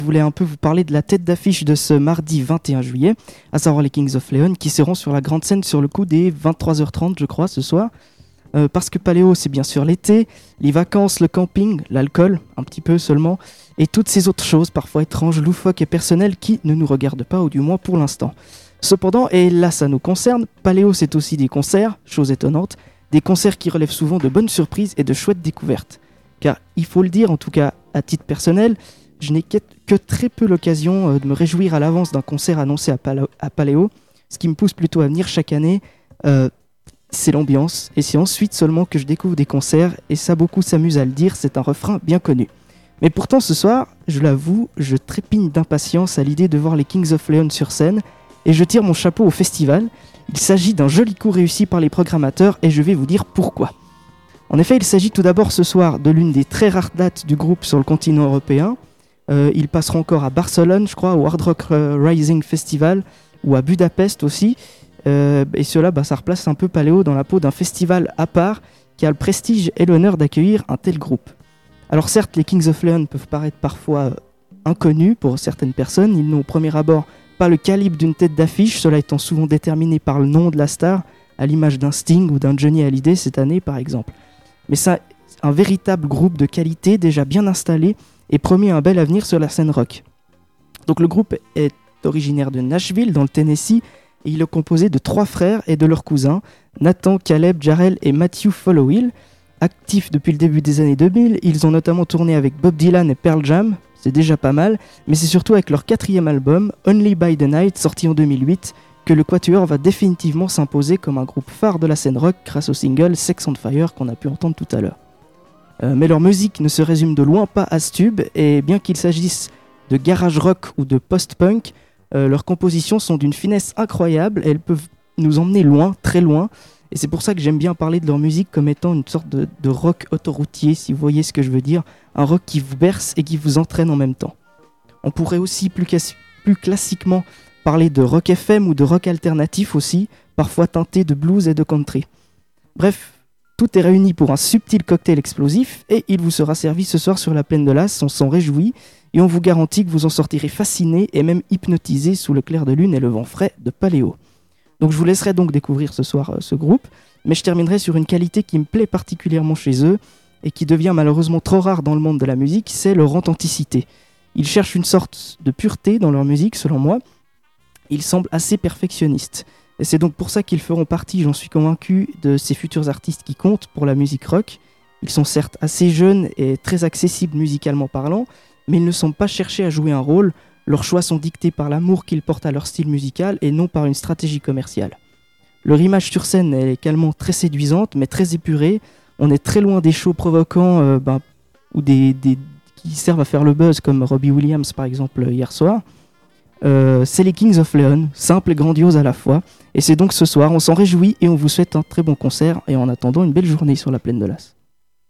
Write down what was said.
Je voulais un peu vous parler de la tête d'affiche de ce mardi 21 juillet, à savoir les Kings of Leon, qui seront sur la grande scène sur le coup des 23h30, je crois, ce soir. Parce que Paléo, c'est bien sûr l'été, les vacances, le camping, l'alcool, un petit peu seulement, et toutes ces autres choses, parfois étranges, loufoques et personnelles, qui ne nous regardent pas, ou du moins pour l'instant. Cependant, et là ça nous concerne, Paléo c'est aussi des concerts, chose étonnante, des concerts qui relèvent souvent de bonnes surprises et de chouettes découvertes. Car il faut le dire, en tout cas à titre personnel, je n'ai que très peu l'occasion de me réjouir à l'avance d'un concert annoncé à Paléo, ce qui me pousse plutôt à venir chaque année. C'est l'ambiance, et c'est ensuite seulement que je découvre des concerts, et ça beaucoup s'amuse à le dire, c'est un refrain bien connu. Mais pourtant ce soir, je l'avoue, je trépigne d'impatience à l'idée de voir les Kings of Leon sur scène, et je tire mon chapeau au festival. Il s'agit d'un joli coup réussi par les programmateurs, et je vais vous dire pourquoi. En effet, il s'agit tout d'abord ce soir de l'une des très rares dates du groupe sur le continent européen. Ils passeront encore à Barcelone, je crois, au Hard Rock Rising Festival, ou à Budapest aussi. Et cela, ça replace un peu Paléo dans la peau d'un festival à part qui a le prestige et l'honneur d'accueillir un tel groupe. Alors certes, les Kings of Leon peuvent paraître parfois inconnus pour certaines personnes. Ils n'ont au premier abord pas le calibre d'une tête d'affiche, cela étant souvent déterminé par le nom de la star, à l'image d'un Sting ou d'un Johnny Hallyday cette année par exemple. Mais c'est un véritable groupe de qualité déjà bien installé et promis un bel avenir sur la scène rock. Donc le groupe est originaire de Nashville dans le Tennessee, et il est composé de 3 frères et de leurs cousins, Nathan, Caleb, Jarrell et Matthew Followill. Actifs depuis le début des années 2000, ils ont notamment tourné avec Bob Dylan et Pearl Jam, c'est déjà pas mal, mais c'est surtout avec leur 4e album, Only by the Night, sorti en 2008, que le Quatuor va définitivement s'imposer comme un groupe phare de la scène rock grâce au single Sex on Fire qu'on a pu entendre tout à l'heure. Mais leur musique ne se résume de loin pas à ce tube, et bien qu'il s'agisse de garage rock ou de post-punk, leurs compositions sont d'une finesse incroyable et elles peuvent nous emmener loin, très loin. Et c'est pour ça que j'aime bien parler de leur musique comme étant une sorte de rock autoroutier, si vous voyez ce que je veux dire. Un rock qui vous berce et qui vous entraîne en même temps. On pourrait aussi plus classiquement parler de rock FM ou de rock alternatif aussi, parfois teinté de blues et de country. Bref, tout est réuni pour un subtil cocktail explosif et il vous sera servi ce soir sur la plaine de l'As, on s'en réjouit. Et on vous garantit que vous en sortirez fasciné et même hypnotisé sous le clair de lune et le vent frais de Paléo. Donc je vous laisserai donc découvrir ce soir ce groupe, mais je terminerai sur une qualité qui me plaît particulièrement chez eux et qui devient malheureusement trop rare dans le monde de la musique, c'est leur authenticité. Ils cherchent une sorte de pureté dans leur musique, selon moi. Ils semblent assez perfectionnistes. Et c'est donc pour ça qu'ils feront partie, j'en suis convaincu, de ces futurs artistes qui comptent pour la musique rock. Ils sont certes assez jeunes et très accessibles musicalement parlant, mais ils ne semblent pas chercher à jouer un rôle. Leurs choix sont dictés par l'amour qu'ils portent à leur style musical et non par une stratégie commerciale. Leur image sur scène est également très séduisante, mais très épurée. On est très loin des shows provocants ou qui servent à faire le buzz, comme Robbie Williams par exemple hier soir. C'est les Kings of Leon, simples et grandioses à la fois. Et c'est donc ce soir, on s'en réjouit et on vous souhaite un très bon concert. Et en attendant, une belle journée sur la plaine de l'As.